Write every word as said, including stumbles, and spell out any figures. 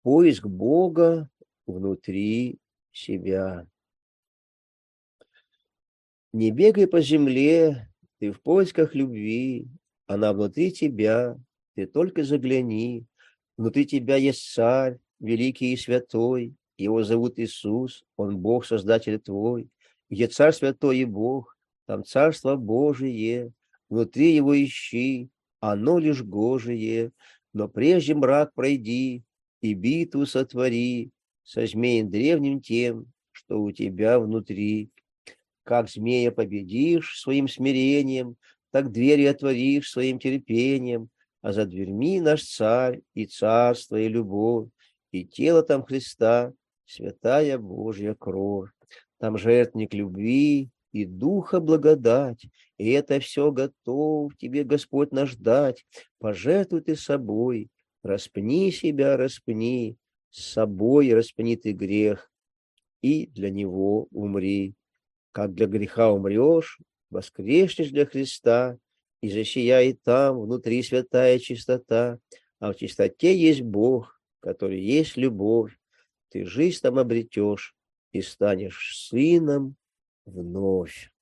Поиск Бога внутри себя. Не бегай по земле, ты в поисках любви, она внутри тебя, ты только загляни. Внутри тебя есть Царь, великий и святой, его зовут Иисус, он Бог, Создатель твой. Где Царь святой и Бог, там Царство Божие, внутри его ищи, оно лишь Гожие. Но прежде мрак пройди и битву сотвори со змеем древним тем, что у тебя внутри. Как змея победишь своим смирением, так двери отворишь своим терпением, а за дверьми наш Царь и Царство и любовь, и тело там Христа, святая Божья кровь. Там жертвенник любви и духа благодать, и это все готов тебе Господь наш дать. Пожертвуй ты собой, распни себя, распни, с собой распни ты грех, и для него умри. Как для греха умрешь, воскреснешь для Христа, и засияет там внутри святая чистота. А в чистоте есть Бог, который есть любовь. Ты жизнь там обретешь и станешь сыном вновь.